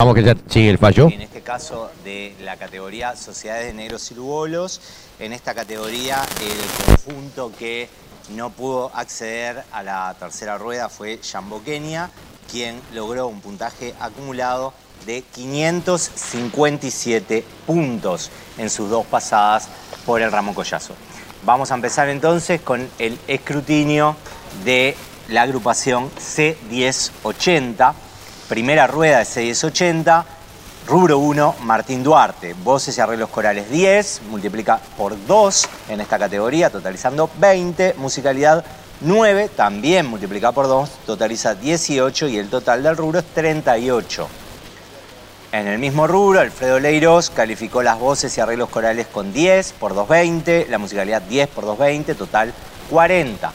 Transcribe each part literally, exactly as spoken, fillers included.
Vamos que ya sigue el fallo. En este caso de la categoría Sociedades de Negros y Lugolos, en esta categoría el conjunto que no pudo acceder a la tercera rueda fue Jambo Kenia, quien logró un puntaje acumulado de quinientos cincuenta y siete puntos en sus dos pasadas por el ramo Collazo. Vamos a empezar entonces con el escrutinio de la agrupación C diez ochenta. Primera rueda de C diez ochenta, rubro uno, Martín Duarte. Voces y arreglos corales diez, multiplica por dos en esta categoría, totalizando veinte. Musicalidad nueve, también multiplica por dos, totaliza dieciocho y el total del rubro es treinta y ocho. En el mismo rubro, Alfredo Leiros calificó las voces y arreglos corales con diez por dos, veinte, la musicalidad diez por dos, veinte, total cuarenta.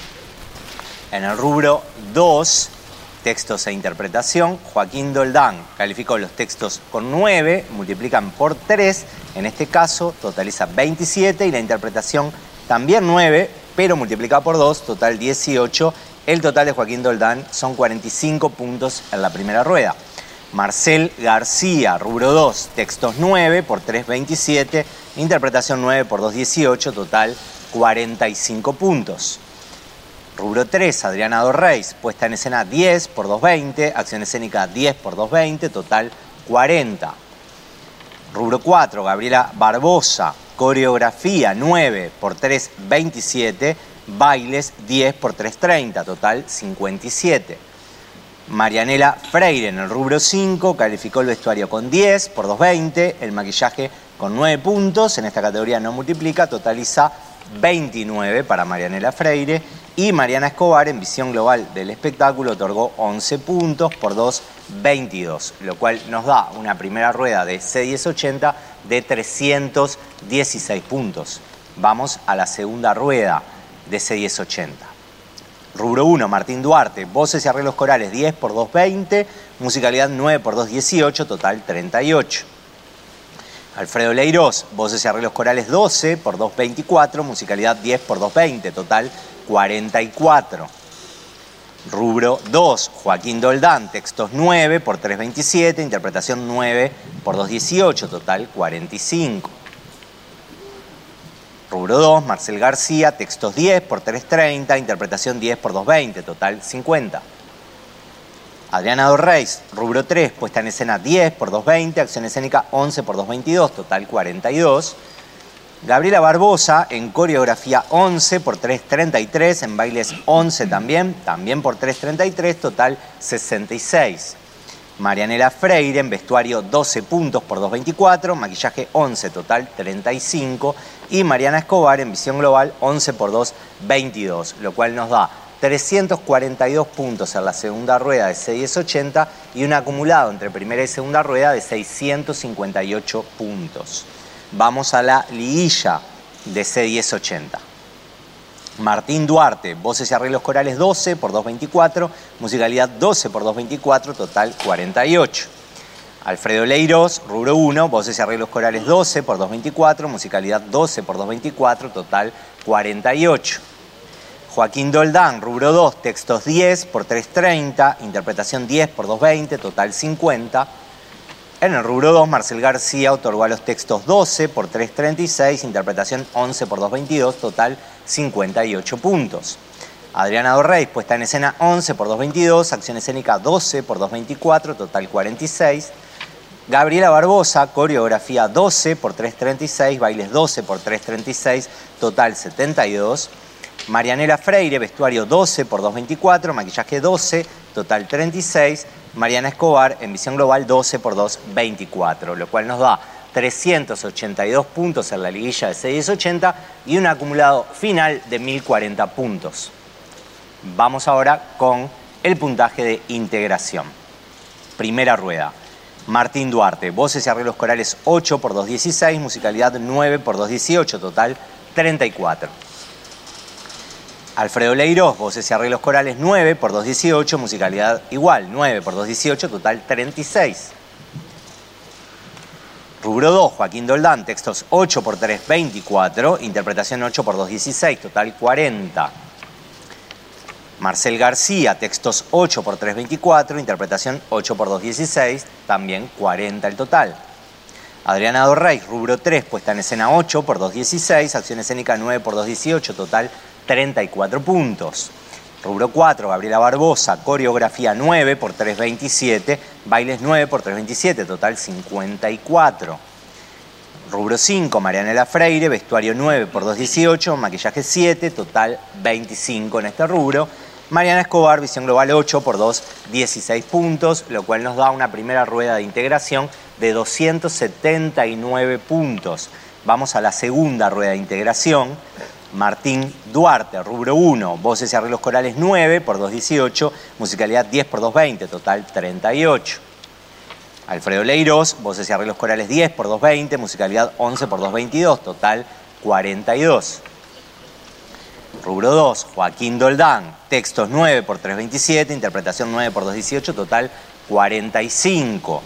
En el rubro dos, textos e interpretación, Joaquín Doldán calificó los textos con nueve, multiplican por tres, en este caso totaliza veintisiete, y la interpretación también nueve, pero multiplica por dos, total dieciocho. El total de Joaquín Doldán son cuarenta y cinco puntos en la primera rueda. Marcel García, rubro dos, textos nueve por tres, veintisiete, interpretación nueve por dos, dieciocho, total cuarenta y cinco puntos. Rubro tres, Adriana Dorreis, puesta en escena diez por dos, veinte, acción escénica diez por dos, veinte, total cuarenta. Rubro cuatro, Gabriela Barbosa, coreografía nueve por tres, veintisiete, bailes diez por tres, treinta, total cincuenta y siete. Marianela Freire en el rubro cinco calificó el vestuario con diez por dos, veinte, el maquillaje con nueve puntos, en esta categoría no multiplica, totaliza veintinueve para Marianela Freire. Y Mariana Escobar, en visión global del espectáculo, otorgó once puntos por dos, veintidós, lo cual nos da una primera rueda de C diez ochenta de trescientos dieciséis puntos. Vamos a la segunda rueda de C diez ochenta. Rubro uno, Martín Duarte, voces y arreglos corales diez por dos, veinte, musicalidad nueve por dos, dieciocho, total treinta y ocho. Alfredo Leiros, voces y arreglos corales doce por dos, veinticuatro, musicalidad diez por dos, veinte, total cuarenta y cuatro. Rubro dos, Joaquín Doldán, textos nueve por tres, veintisiete, interpretación nueve por dos, dieciocho, total cuarenta y cinco. Rubro dos, Marcel García, textos diez por tres, treinta, interpretación diez por dos, veinte, total cincuenta. Adriana Dorreis, rubro tres, puesta en escena diez por dos, veinte, acción escénica once por dos, veintidós, total cuarenta y dos. Gabriela Barbosa en coreografía once por tres, treinta y tres, en bailes once también, también por tres, treinta y tres, total sesenta y seis. Marianela Freire en vestuario doce puntos por dos, veinticuatro, maquillaje once, total treinta y cinco. Y Mariana Escobar en visión global once por dos, veintidós, lo cual nos da trescientos cuarenta y dos puntos en la segunda rueda de C diez ochenta y un acumulado entre primera y segunda rueda de seiscientos cincuenta y ocho puntos. Vamos a la liguilla de C diez ochenta. Martín Duarte, voces y arreglos corales doce por dos, veinticuatro, musicalidad doce por dos, veinticuatro, total cuarenta y ocho. Alfredo Leiros, rubro uno, voces y arreglos corales doce por dos, veinticuatro, musicalidad doce por dos, veinticuatro, total cuarenta y ocho. Joaquín Doldán, rubro dos, textos diez por tres, treinta, interpretación diez por dos, veinte, total cincuenta. En el rubro dos, Marcel García otorgó a los textos doce por tres, treinta y seis, interpretación once por dos, veintidós, total cincuenta y ocho puntos. Adriana Dorreis, puesta en escena once por dos, veintidós, acción escénica doce por dos, veinticuatro, total cuarenta y seis. Gabriela Barbosa, coreografía doce por tres, treinta y seis, bailes doce por tres, treinta y seis, total setenta y dos. Marianela Freire, vestuario doce por dos, veinticuatro, maquillaje doce, total treinta y seis. Mariana Escobar, en visión global doce por dos, veinticuatro, lo cual nos da trescientos ochenta y dos puntos en la liguilla de C diez ochenta y un acumulado final de mil cuarenta puntos. Vamos ahora con el puntaje de integración. Primera rueda. Martín Duarte, voces y arreglos corales ocho por dos, dieciséis, musicalidad nueve por dos, dieciocho, total treinta y cuatro. Alfredo Leiros, voces y arreglos corales nueve por dos, dieciocho, musicalidad igual, nueve por dos, dieciocho, total treinta y seis. Rubro dos, Joaquín Doldán, textos ocho por tres, veinticuatro, interpretación ocho por dos, dieciséis, total cuarenta. Marcel García, textos ocho por tres veinticuatro, interpretación ocho por dos dieciséis, también cuarenta el total. Adriana Dorrey, rubro tres, puesta en escena ocho por dos dieciséis, acción escénica nueve por dos dieciocho, total treinta y cuatro puntos. Rubro cuatro, Gabriela Barbosa, coreografía nueve por tres veintisiete, bailes nueve por tres veintisiete, total cincuenta y cuatro. Rubro cinco, Marianela Freire, vestuario nueve por dos dieciocho, maquillaje siete, total veinticinco en este rubro. Mariana Escobar, visión global ocho por dos dieciséis puntos, lo cual nos da una primera rueda de integración de doscientos setenta y nueve puntos. Vamos a la segunda rueda de integración. Martín Duarte, rubro uno, voces y arreglos corales nueve por dos dieciocho, musicalidad diez por dos veinte, total treinta y ocho. Alfredo Leiros, voces y arreglos corales diez por dos veinte, musicalidad once por dos veintidós, total cuarenta y dos. Rubro dos, Joaquín Doldán, textos nueve por tres veintisiete, interpretación nueve por dos dieciocho, total cuarenta y cinco.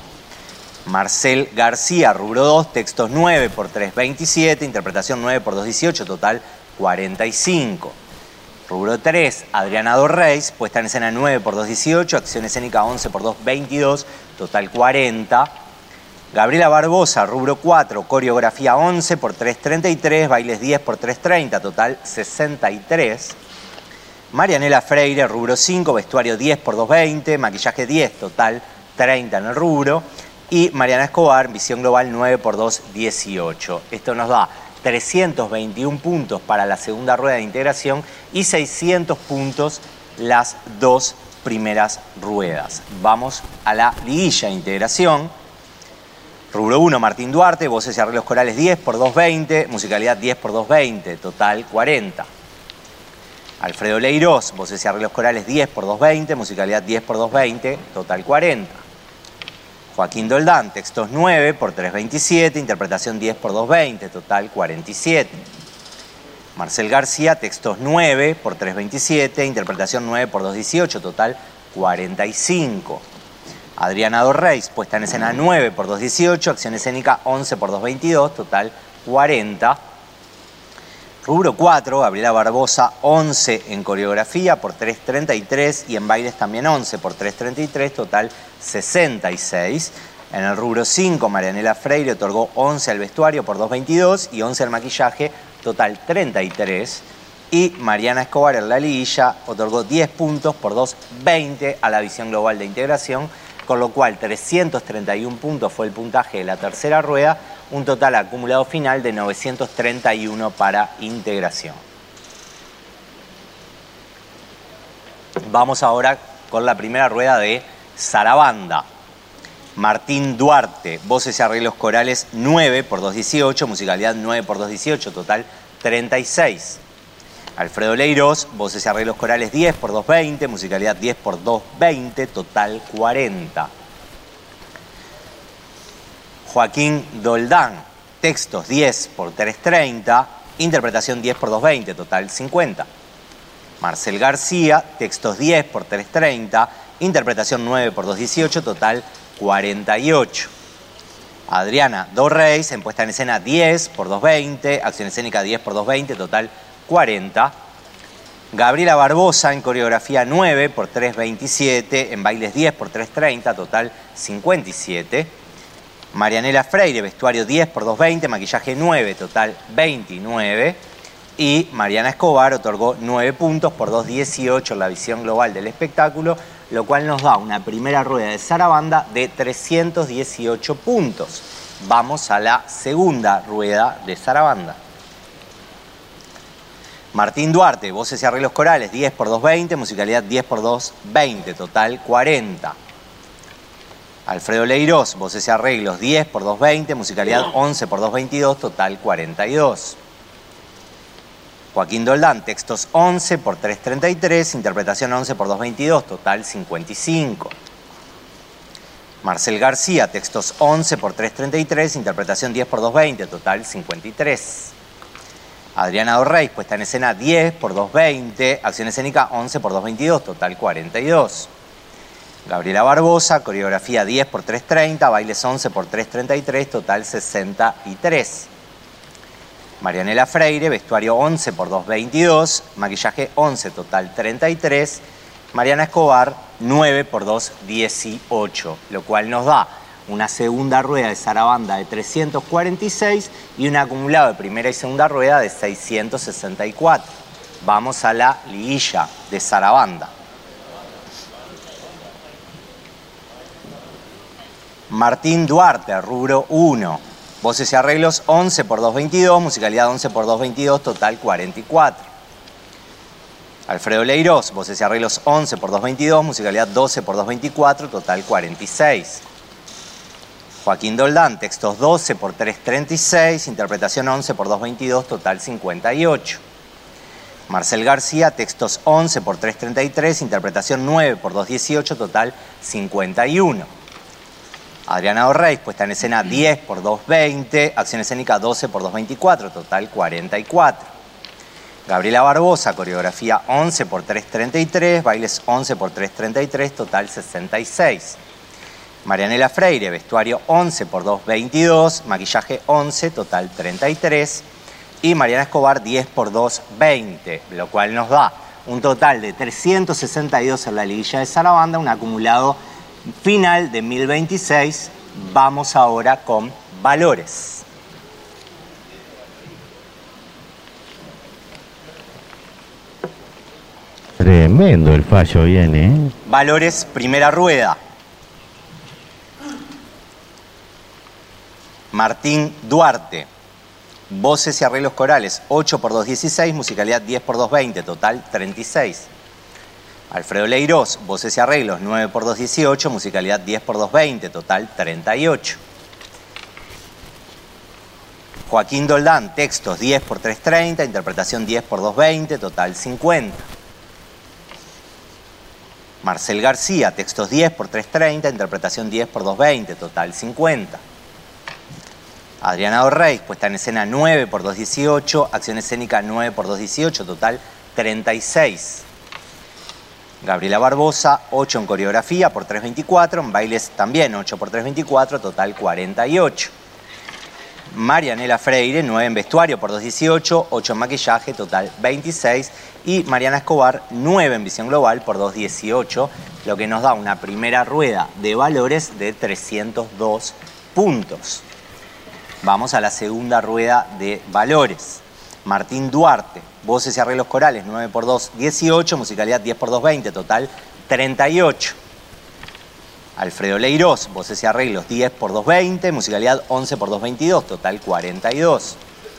Marcel García, rubro dos, textos nueve por tres veintisiete, interpretación nueve por dos dieciocho, total cuarenta y cinco. Rubro tres, Adriana Dorreis, puesta en escena nueve por dos dieciocho, acción escénica once por dos veintidós, total cuarenta. Gabriela Barbosa, rubro cuatro, coreografía once por tres treinta y tres, bailes diez por tres treinta, total sesenta y tres. Marianela Freire, rubro cinco, vestuario diez por dos veinte, maquillaje diez, total treinta en el rubro. Y Mariana Escobar, visión global nueve por dos dieciocho. Esto nos da trescientos veintiún puntos para la segunda rueda de integración y seiscientos puntos las dos primeras ruedas. Vamos a la liguilla de integración. Rubro uno, Martín Duarte, voces y arreglos corales diez por dos veinte, musicalidad diez por dos veinte, total cuarenta. Alfredo Leiros, voces y arreglos corales diez por dos veinte, musicalidad diez por dos veinte, total cuarenta. Joaquín Doldán, textos nueve por tres veintisiete, interpretación diez por dos veinte, total cuarenta y siete. Marcel García, textos nueve por tres veintisiete, interpretación nueve por dos dieciocho, total cuarenta y cinco. Adriana Dorreis, puesta en escena nueve por dos dieciocho, acción escénica once por dos veintidós, total cuarenta. Rubro cuatro, Gabriela Barbosa, once en coreografía por tres treinta y tres y en bailes también once por tres treinta y tres, total sesenta y seis. En el rubro cinco, Marianela Freire otorgó once al vestuario por dos veintidós y once al maquillaje, total treinta y tres. Y Mariana Escobar en la liguilla otorgó diez puntos por dos veinte a la visión global de integración, con lo cual trescientos treinta y un puntos fue el puntaje de la tercera rueda, un total acumulado final de novecientos treinta y uno para integración. Vamos ahora con la primera rueda de zarabanda. Martín Duarte, voces y arreglos corales nueve por dos dieciocho, musicalidad nueve por dos dieciocho, total treinta y seis. Alfredo Leiros, voces y arreglos corales diez por dos veinte, musicalidad diez por dos veinte, total cuarenta. Joaquín Doldán, textos diez por tres treinta, interpretación diez por dos veinte, total cincuenta. Marcel García, textos diez por tres treinta, interpretación nueve por dos dieciocho, total cuarenta y ocho. Adriana Dorreis, en puesta en escena diez por dos veinte, acción escénica diez por dos veinte, total cuarenta. Gabriela Barbosa, en coreografía nueve por tres veintisiete, en bailes diez por tres treinta, total cincuenta y siete. Marianela Freire, vestuario diez por dos veinte, maquillaje nueve, total veintinueve. Y Mariana Escobar otorgó nueve puntos por dos dieciocho en la visión global del espectáculo, lo cual nos da una primera rueda de zarabanda de trescientos dieciocho puntos. Vamos a la segunda rueda de zarabanda. Martín Duarte, voces y arreglos corales diez por dos veinte, musicalidad diez por dos veinte, total cuarenta. Alfredo Leiros, voces y arreglos diez por dos veinte, musicalidad once por dos veintidós, total cuarenta y dos. Joaquín Doldán, textos once por tres treinta y tres, interpretación once por dos veintidós, total cincuenta y cinco. Marcel García, textos once por tres treinta y tres, interpretación diez por dos veinte, total cincuenta y tres. Adriana Dorreis, puesta en escena diez por dos veinte, acción escénica once por dos veintidós, total cuarenta y dos. Gabriela Barbosa, coreografía diez por tres treinta, bailes once por tres treinta y tres, total sesenta y tres. Marianela Freire, vestuario once por dos veintidós, maquillaje once, total treinta y tres. Mariana Escobar, nueve por dos, dieciocho, lo cual nos da una segunda rueda de Sarabanda de trescientos cuarenta y seis y un acumulado de primera y segunda rueda de seiscientos sesenta y cuatro. Vamos a la liguilla de Sarabanda. Martín Duarte, rubro uno. Voces y arreglos once por dos, veintidós, musicalidad once por dos, veintidós, total cuarenta y cuatro. Alfredo Leirós, voces y arreglos once por dos, veintidós, musicalidad doce por dos, veinticuatro, total cuarenta y seis. Joaquín Doldán, textos doce por tres, treinta y seis, interpretación once por dos, veintidós, total cincuenta y ocho. Marcel García, textos once por tres, treinta y tres, interpretación nueve por dos, dieciocho, total cincuenta y uno. Adriana Orreis, puesta en escena diez por dos, veinte, acción escénica doce por dos, veinticuatro, total cuarenta y cuatro. Gabriela Barbosa, coreografía once por tres, treinta y tres, bailes once por tres, treinta y tres, total sesenta y seis. Marianela Freire, vestuario once por dos, veintidós, maquillaje once, total treinta y tres. Y Mariana Escobar diez por dos, veinte, lo cual nos da un total de trescientos sesenta y dos en la liguilla de Sarabanda, un acumulado final de mil veintiséis. Vamos ahora con valores. Tremendo el fallo viene, ¿eh? Valores, primera rueda. Martín Duarte, voces y arreglos corales, ocho por dos, dieciséis, musicalidad diez por dos, veinte, total treinta y seis. Alfredo Leirós, voces y arreglos, nueve por dos, dieciocho, musicalidad diez por dos, veinte, total treinta y ocho. Joaquín Doldán, textos diez por tres, treinta, interpretación diez por dos, veinte, total cincuenta. Marcel García, textos diez por tres, treinta, interpretación diez por dos, veinte, total cincuenta. Adriana Orreis, puesta en escena nueve por dos, dieciocho, acción escénica nueve por dos, dieciocho, total treinta y seis. Gabriela Barbosa, ocho en coreografía por tres, veinticuatro, en bailes también ocho por tres, veinticuatro, total cuarenta y ocho. Marianela Freire, nueve en vestuario por dos, dieciocho, ocho en maquillaje, total veintiséis. Y Mariana Escobar, nueve en visión global por dos, dieciocho, lo que nos da una primera rueda de valores de trescientos dos puntos. Vamos a la segunda rueda de valores. Martín Duarte, voces y arreglos corales, nueve por dos, dieciocho, musicalidad diez por dos, veinte, total treinta y ocho. Alfredo Leirós, voces y arreglos diez por dos, veinte, musicalidad once por dos, veintidós, total cuarenta y dos.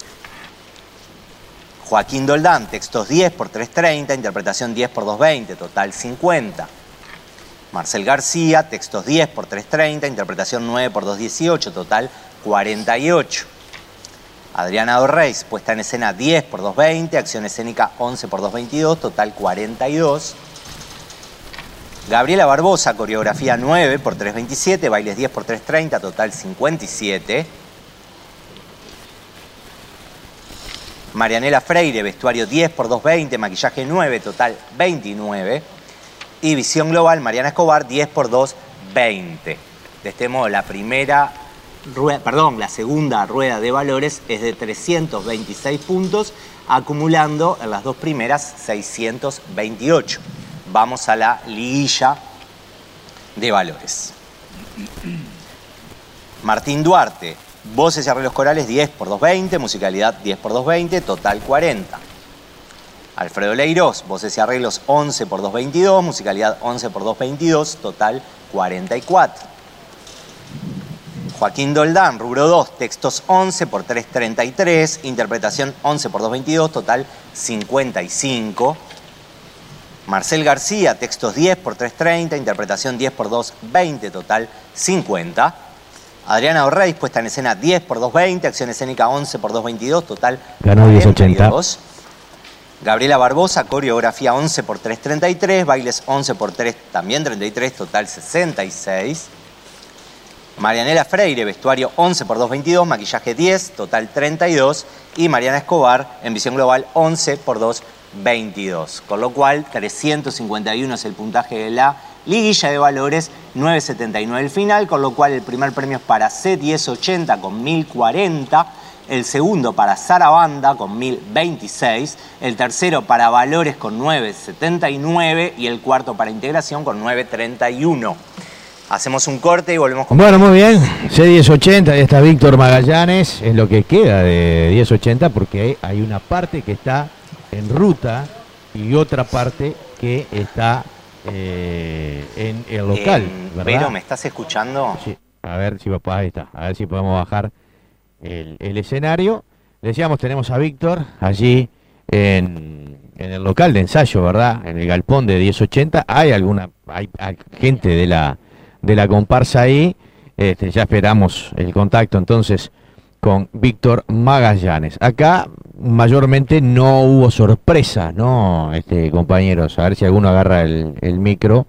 Joaquín Doldán, textos diez por tres, treinta, interpretación diez por dos, veinte, total cincuenta. Marcel García, textos diez por tres, treinta, interpretación nueve por dos, dieciocho, total cuarenta y ocho. Adriana Orreis, puesta en escena diez por dos, veinte, acción escénica once por dos, veintidós, total cuarenta y dos. Gabriela Barbosa, coreografía nueve por tres, veintisiete, bailes diez por tres, treinta, total cincuenta y siete. Marianela Freire, vestuario diez por dos, veinte, maquillaje nueve, total veintinueve. Y visión global, Mariana Escobar, diez por dos, veinte. De este modo, la primera rueda, perdón, la segunda rueda de valores es de trescientos veintiséis puntos, acumulando en las dos primeras seiscientos veintiocho. Vamos a la liguilla de valores. Martín Duarte, voces y arreglos corales diez por dos, veinte, musicalidad diez por dos, veinte, total cuarenta. Alfredo Leirós, voces y arreglos once por dos, veintidós, musicalidad once por dos, veintidós, total cuarenta y cuatro. Joaquín Doldán, rubro dos, textos once por tres, treinta y tres, interpretación once por dos, veintidós, total cincuenta y cinco. Marcel García, textos diez por tres, treinta, interpretación diez por dos, veinte, total cincuenta. Adriana Orreis, puesta en escena diez por dos, veinte, acción escénica once por dos, veintidós, total ganó diez ochenta. Gabriela Barbosa, coreografía once por tres, treinta y tres, bailes once por tres, también treinta y tres, total sesenta y seis. Marianela Freire, vestuario once por dos, veintidós, maquillaje diez, total treinta y dos. Y Mariana Escobar, en visión global once por dos, veintidós. Con lo cual, trescientos cincuenta y uno es el puntaje de la liguilla de valores, nueve setenta y nueve el final, con lo cual el primer premio es para C diez ochenta con mil cuarenta. el segundo para Sarabanda con mil veintiséis, el tercero para Valores con novecientos setenta y nueve y el cuarto para Integración con novecientos treinta y uno. Hacemos un corte y volvemos con... Bueno, muy bien. C diez ochenta, ahí está Víctor Magallanes. Es lo que queda de diez ochenta porque hay una parte que está en ruta y otra parte que está eh, en el local, eh, ¿verdad? Pero, ¿me estás escuchando? Sí. A ver si, ahí está. A ver si podemos bajar el, el escenario. Decíamos, tenemos a Víctor allí en, en el local de ensayo, ¿verdad? En el galpón de diez ochenta. Hay alguna, hay, hay gente de la... de la comparsa ahí. Este, ya esperamos el contacto entonces con Víctor Magallanes. Acá mayormente no hubo sorpresa, ¿no, este, compañeros? A ver si alguno agarra el, el micro.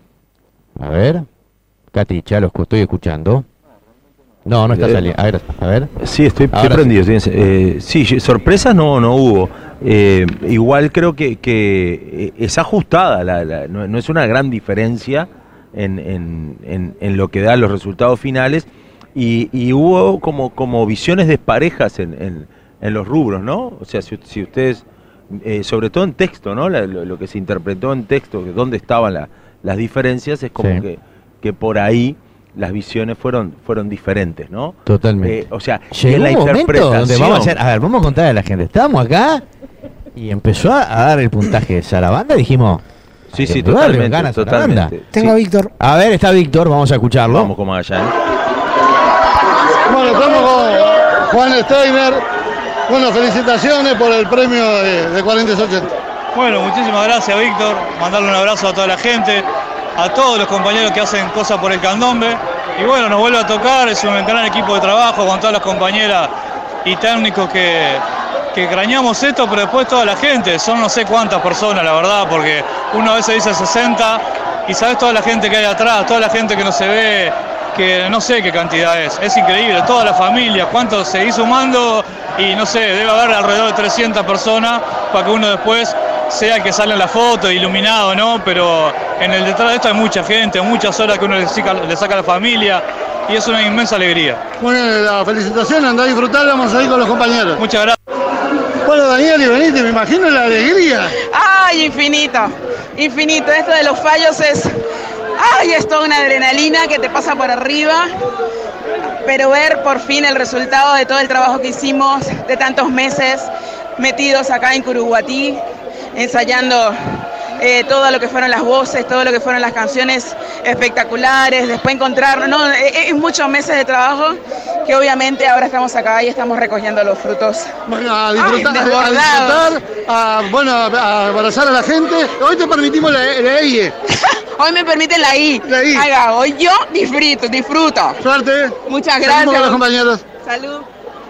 A ver. Cati, ya lo estoy escuchando. No, no está saliendo. A ver, a ver. Sí, estoy, estoy prendido. Sí, eh, sí, sorpresas no, no hubo. Eh, igual creo que, que es ajustada, la, la, no, no es una gran diferencia En, en, en, en lo que da los resultados finales y, y hubo como, como visiones desparejas en, en, en los rubros, ¿no? O sea, si, si ustedes, eh, sobre todo en texto, ¿no? La, lo, lo que se interpretó en texto, dónde estaban la, las diferencias, es como sí. que, que por ahí las visiones fueron, fueron diferentes, ¿no? Totalmente. Eh, o sea, llegó en la un momento interpretación... donde vamos a hacer, a ver, vamos a contarle a la gente, estábamos acá y empezó a, a dar el puntaje de Sarabanda y dijimos... Sí, sí, totalmente, ganas totalmente. Tengo sí. a Víctor. A ver, está Víctor, vamos a escucharlo. Vamos con Magallanes. Bueno, estamos con Juan Steiner. Bueno, felicitaciones por el premio de, de cuarenta ochenta. Bueno, muchísimas gracias, Víctor. Mandarle un abrazo a toda la gente, a todos los compañeros que hacen cosas por el candombe. Y bueno, nos vuelve a tocar, es un gran equipo de trabajo con todas las compañeras y técnicos que... que extrañamos esto, pero después toda la gente, son no sé cuántas personas, la verdad, porque uno a veces dice sesenta y sabes toda la gente que hay atrás, toda la gente que no se ve, que no sé qué cantidad es, es increíble, toda la familia, cuánto seguís sumando y no sé, debe haber alrededor de trescientas personas para que uno después sea el que sale en la foto, iluminado, ¿no? Pero en el detrás de esto hay mucha gente, muchas horas que uno le saca, le saca a la familia y es una inmensa alegría. Bueno, la felicitación, andá a disfrutar, vamos a ir con los compañeros. Muchas gracias. Bueno, Daniel y Benítez, me imagino la alegría. ¡Ay, infinito! Infinito. Esto de los fallos es... ¡Ay, es toda una adrenalina que te pasa por arriba! Pero ver por fin el resultado de todo el trabajo que hicimos, de tantos meses metidos acá en Curuguatí, ensayando eh, todo lo que fueron las voces, todo lo que fueron las canciones espectaculares, después encontrar, no, es, es muchos meses de trabajo que obviamente ahora estamos acá y estamos recogiendo los frutos. Bueno, a disfrutar, Ay, a, disfrutar a, bueno, a abrazar a la gente. Hoy te permitimos la, la I E. Hoy me permiten la I. La I. Ahí va, hoy yo disfruto, disfruto. Suerte. Muchas gracias. Con los compañeros. Salud.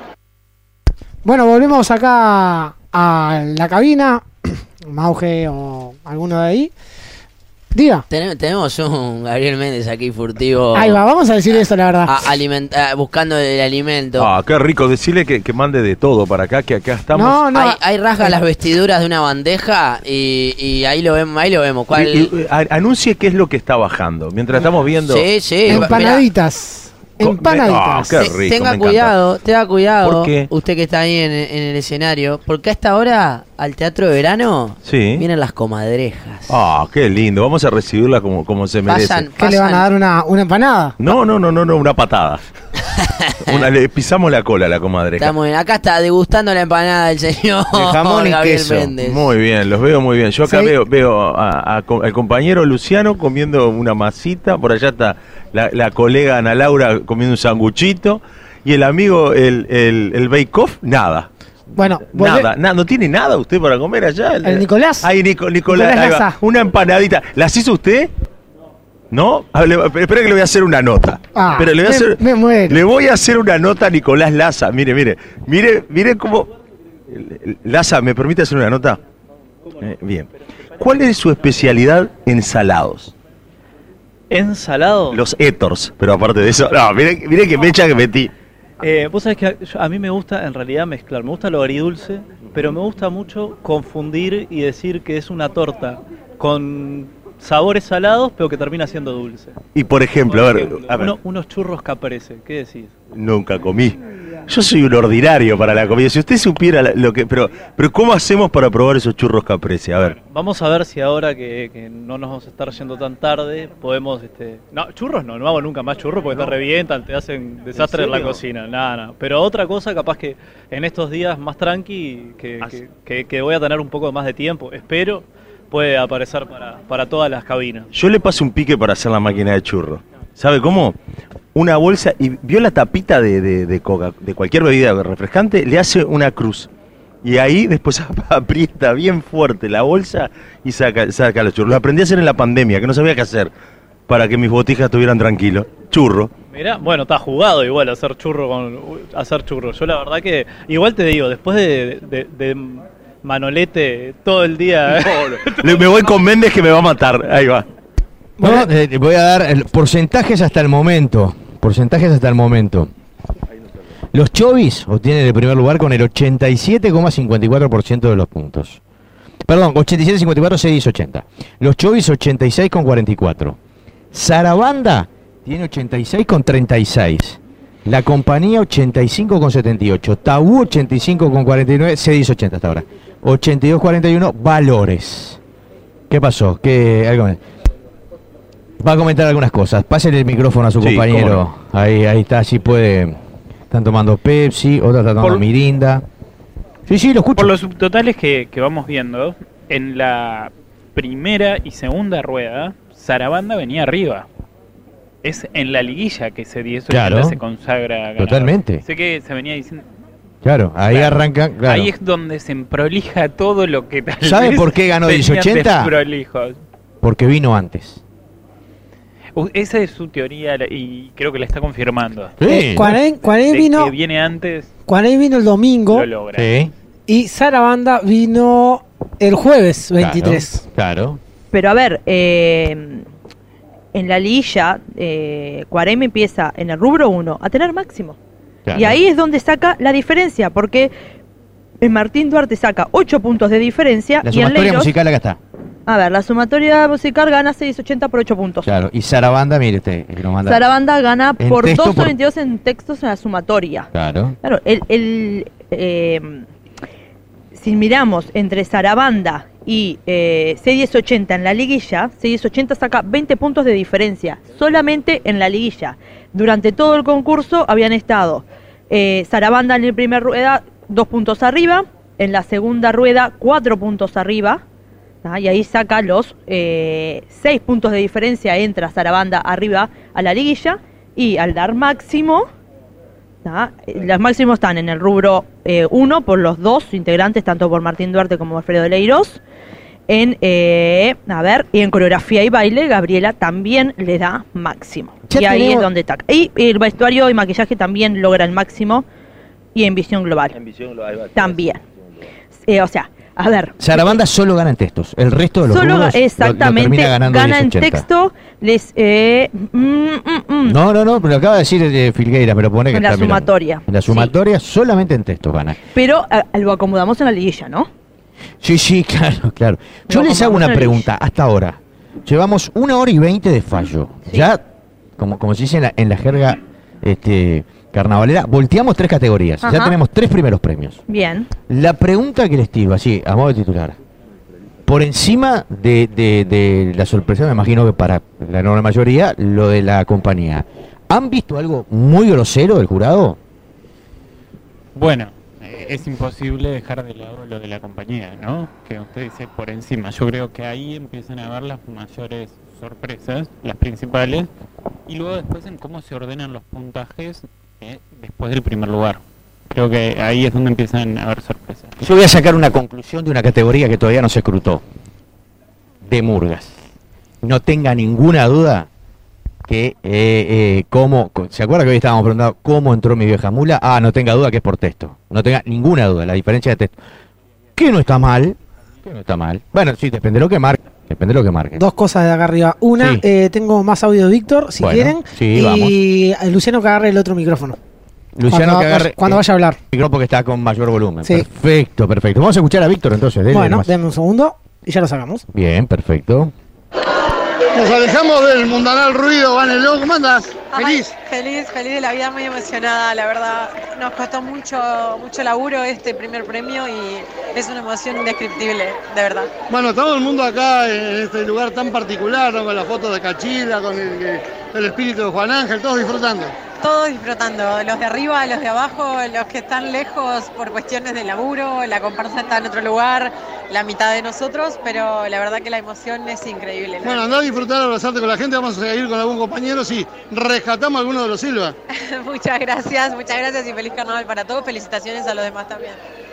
Bueno, volvemos acá a la cabina. Mauge o alguno de ahí. Diga. Ten, tenemos un Gabriel Méndez aquí furtivo. Ahí va, vamos a decir esto, la verdad. A, aliment, a, buscando el alimento. Ah, qué rico. Decirle que, que mande de todo para acá, que acá estamos. No, no. Hay, hay rasga las vestiduras de una bandeja y, y ahí lo vemos, ahí lo vemos. ¿Cuál? Y, y, a, anuncie qué es lo que está bajando. Mientras estamos viendo. Sí, sí. Empanaditas. Empanaditas. Oh, qué rico, tenga me cuidado, tenga cuidado. ¿Por qué? Usted que está ahí en, en el escenario, porque a esta hora al Teatro de Verano sí. vienen las comadrejas. Ah, oh, qué lindo. Vamos a recibirla como, como se merece. Pasan, ¿Qué le van a dar una, una empanada? No, no, no, no, no, una patada. una, le pisamos la cola a la comadreja. Está muy bien. Acá está degustando la empanada del señor de jamón y Gabriel queso. Méndez. Muy bien, los veo muy bien. Yo acá sí. veo, veo a, a, al compañero Luciano comiendo una masita. Por allá está la, la colega Ana Laura comiendo un sanguchito. Y el amigo, el, el, el Bake Off, nada. Bueno, nada, nada, no tiene nada usted para comer allá. El Nicolás. Ay, Nico, Nicolás, Nicolás ahí va. Laza. Una empanadita. ¿Las hizo usted? ¿No? A ver, le- espera que le voy a hacer una nota. Ah, Pero le voy a me- hacer, me muero. le voy a hacer una nota a Nicolás Laza. Mire, mire, mire, mire cómo. Laza, ¿me permite hacer una nota? Eh, bien. ¿Cuál es su especialidad en salados? ¿Ensalado? Los Ettors, pero aparte de eso. No, mire, mire que mecha que metí. Eh, vos sabés que yo- a mí me gusta en realidad mezclar, me gusta lo agridulce, pero me gusta mucho confundir y decir que es una torta con sabores salados, pero que termina siendo dulce. Y por ejemplo, Por a ver, ejemplo, a ver, uno- unos churros caprese, ¿qué decís? nunca comí. Yo soy un ordinario para la comida. Si usted supiera la- lo que... Pero, pero ¿cómo hacemos para probar esos churros caprese? A ver. Vamos a ver si ahora que, que no nos vamos a estar yendo tan tarde, podemos... este No, churros no, no hago nunca más churros porque te revientan, te hacen desastre en, la serio? cocina. Nada, nada. Pero otra cosa, capaz que en estos días más tranqui, que, Ah, que, que- que voy a tener un poco más de tiempo, espero, puede aparecer para, para todas las cabinas. Yo le paso un pique para hacer la máquina de churros. ¿Sabe cómo? Una bolsa y vio la tapita de, de, de coca, de cualquier bebida refrescante, le hace una cruz. Y ahí después aprieta bien fuerte la bolsa y saca, saca los churros. Lo aprendí a hacer en la pandemia, que no sabía qué hacer para que mis botijas estuvieran tranquilos. Churro. Mirá, bueno, está jugado igual hacer churro con hacer churro. Yo la verdad que, igual te digo, después de, de, de Manolete todo el día... Le- me voy con Méndez que me va a matar. Ahí va. No, eh, voy a dar el- porcentajes hasta el momento. Porcentajes hasta el momento. Los Chovis obtienen el primer lugar con el ochenta y siete coma cincuenta y cuatro por ciento de los puntos. Perdón, ochenta y siete coma cincuenta y cuatro, seis ochenta. Los Chovis ochenta y seis coma cuarenta y cuatro. Sarabanda tiene ochenta y seis coma treinta y seis. La compañía ochenta y cinco coma setenta y ocho. Tabú ochenta y cinco coma cuarenta y nueve. seis ochenta hasta ahora. ochenta y dos coma cuarenta y uno. Valores. ¿Qué pasó? ¿Qué, algo más? Va a comentar algunas cosas. Pásale el micrófono a su Sí, compañero. cómo Ahí, ahí está, si puede. Están tomando Pepsi, otra está tomando Por- Mirinda. Sí, sí, lo escucho. Por los subtotales que, que vamos viendo, en la primera y segunda rueda, Sarabanda venía arriba. Es en la liguilla que ese diez ochenta Claro. se consagra ganador. Totalmente. Sé que se venía diciendo... Claro, ahí Claro. arrancan. Claro. Ahí es donde se emprolija todo lo que tal ¿Sabe vez por qué ganó tenían diez ochenta? desprolijos. Porque vino antes. Uh, Esa es su teoría y creo que la está confirmando. Sí. Eh, cuando él, cuando él De vino, que viene antes, cuando él vino el domingo lo logra. Sí. y Sarabanda vino el jueves veintitrés. Claro. claro. Pero a ver, eh, en la liguilla, eh, Cuarem empieza en el rubro uno a tener máximo. Claro. Y ahí es donde saca la diferencia, porque eh, Martín Duarte saca ocho puntos de diferencia. La y en sumatoria Leiros, musical acá está. a ver, la sumatoria musical gana seis ochenta por ocho puntos. Claro. Y Sarabanda, mire usted, el que nos manda. Sarabanda gana En por texto, dos por- veintidós en textos en la sumatoria. Claro. Claro, el, el, eh, si miramos entre Sarabanda y eh, C diez ochenta en la liguilla, C diez ochenta saca veinte puntos de diferencia, solamente en la liguilla. Durante todo el concurso habían estado eh, Sarabanda en la primera rueda dos puntos arriba, en la segunda rueda cuatro puntos arriba, ¿tá? Y ahí saca los eh, seis puntos de diferencia, entra Sarabanda arriba a la liguilla, y al dar máximo... ¿tá? Los máximos están en el rubro uno por los dos integrantes, tanto por Martín Duarte como Alfredo de Leiros. En, eh, a ver, y en coreografía y baile, Gabriela también le da máximo. Ya y ahí tenemos- es donde está. Y el vestuario y maquillaje también logra el máximo. Y en visión global también. Eh, o sea, a ver. Sarabanda solo gana en textos. El resto de los Solo rubros lo- lo exactamente termina ganando gana en diez ochenta. texto. Les, eh, mm, mm, mm. No, no, no, pero lo acaba de decir eh, Filgueira, pero pone que En la está mirando. sumatoria. En la sumatoria solamente en textos gana. Pero a- lo acomodamos en la liguilla, ¿no? Sí, sí, claro, claro. Yo Lo les hago compramos una en el pregunta. Hasta ahora, llevamos una hora y veinte de fallo. Ya, como, como se dice en la, en la jerga este, carnavalera, volteamos tres categorías. Ya Ajá. tenemos tres primeros premios. Bien. La pregunta que les tiro, así, a modo de titular. Por encima de, de- de la sorpresa, me imagino que para la enorme mayoría, lo de la compañía. ¿Han visto algo muy grosero del jurado? Bueno, eh, es imposible dejar de lado lo de la compañía, ¿no? Que usted dice por encima. Yo creo que ahí empiezan a ver las mayores sorpresas, las principales, y luego después en cómo se ordenan los puntajes eh, después del primer lugar. Creo que ahí es donde empiezan a haber sorpresas. Yo voy a sacar una conclusión de una categoría que todavía no se escrutó. De Murgas. No tenga ninguna duda que eh, eh, cómo... ¿Se acuerda que hoy estábamos preguntando cómo entró mi vieja mula? Ah, no tenga duda que es por texto. No tenga ninguna duda, la diferencia de texto. Que no está mal. Que no está mal. Bueno, sí, depende de lo que marque. Depende de lo que marque. Dos cosas de acá arriba. Una, Sí. eh, tengo más audio de Víctor, si Bueno, quieren. sí, y eh, Luciano que agarre el otro micrófono. Luciano cuando, que agarre... cuando vaya a hablar. El micrófono que está con mayor volumen. Sí. Perfecto, perfecto. Vamos a escuchar a Víctor entonces. Dele Bueno, nomás. denme un segundo y ya lo sacamos. Bien, perfecto. Nos alejamos del mundanal ruido, Vaneló, ¿cómo andas? ¿Feliz? Ay, feliz, feliz de la vida, muy emocionada, la verdad. Nos costó mucho, mucho laburo este primer premio y es una emoción indescriptible, de verdad. Bueno, todo el mundo acá en este lugar tan particular, ¿no? Con las fotos de Cachila, con el, el espíritu de Juan Ángel, todos disfrutando. Todos disfrutando, los de arriba, los de abajo, los que están lejos por cuestiones de laburo, la comparsa está en otro lugar, la mitad de nosotros, pero la verdad que la emoción es increíble, ¿no? Bueno, andá a disfrutar, abrazarte con la gente, vamos a seguir con algún compañero, sí, rescatamos a alguno de los Silva. Muchas gracias, muchas gracias y feliz carnaval para todos, felicitaciones a los demás también.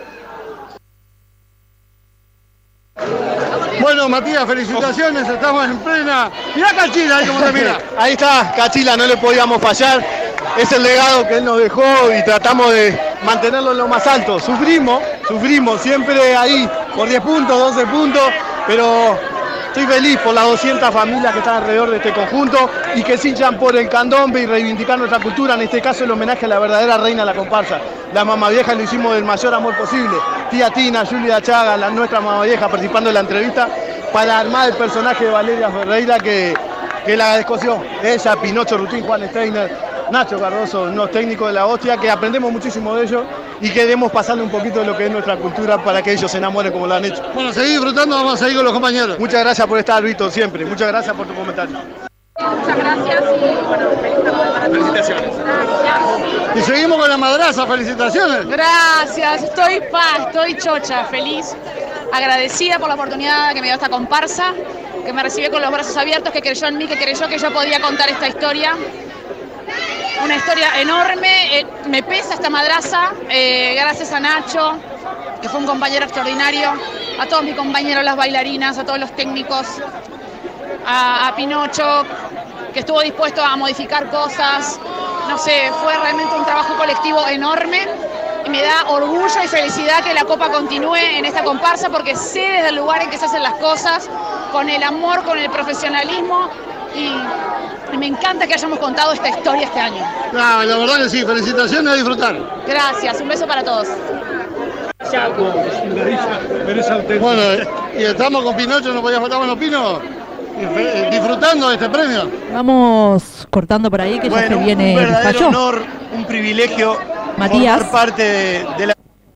Bueno, Matías, felicitaciones, estamos en plena... Mirá Cachila, ahí como te mira. Ahí está, Cachila, no le podíamos fallar. Es el legado que él nos dejó y tratamos de mantenerlo en lo más alto. Sufrimos, sufrimos, siempre ahí por diez puntos, doce puntos, pero estoy feliz por las doscientas familias que están alrededor de este conjunto y que se hinchan por el candombe y reivindicar nuestra cultura, en este caso el homenaje a la verdadera reina de la comparsa. La mamá vieja lo hicimos del mayor amor posible. Tía Tina, Julia Chaga, la nuestra mamá vieja participando en la entrevista para armar el personaje de Valeria Ferreira que, que la descoció. Ella, Pinocho Rutín, Juan Steiner, Nacho Cardoso, unos técnicos de la hostia, que aprendemos muchísimo de ellos y queremos pasarle un poquito de lo que es nuestra cultura para que ellos se enamoren como lo han hecho. Bueno, seguí disfrutando, vamos a seguir con los compañeros. Muchas gracias por estar, Víctor, siempre. Muchas gracias por tu comentario. Muchas gracias y bueno, feliz carnaval para todos. Felicitaciones. Gracias. Y seguimos con la madraza, felicitaciones. Gracias, estoy paz, estoy chocha, feliz, agradecida por la oportunidad que me dio esta comparsa, que me recibió con los brazos abiertos, que creyó en mí, que creyó que yo podía contar esta historia. Una historia enorme, eh, me pesa esta madraza, eh, gracias a Nacho, que fue un compañero extraordinario, a todos mis compañeros, las bailarinas, a todos los técnicos, a, a Pinocho, que estuvo dispuesto a modificar cosas, no sé, fue realmente un trabajo colectivo enorme y me da orgullo y felicidad que la Copa continúe en esta comparsa porque sé desde el lugar en que se hacen las cosas, con el amor, con el profesionalismo y... Y me encanta que hayamos contado esta historia este año. Ah, la verdad que sí, felicitaciones, a disfrutar. Gracias, un beso para todos. Bueno, y estamos con Pinocho, no podía faltar, bueno, Pino, disfrutando de este premio. Vamos cortando por ahí que bueno, ya se viene un el verdadero despacho. honor, un privilegio Matías. formar parte de, de la...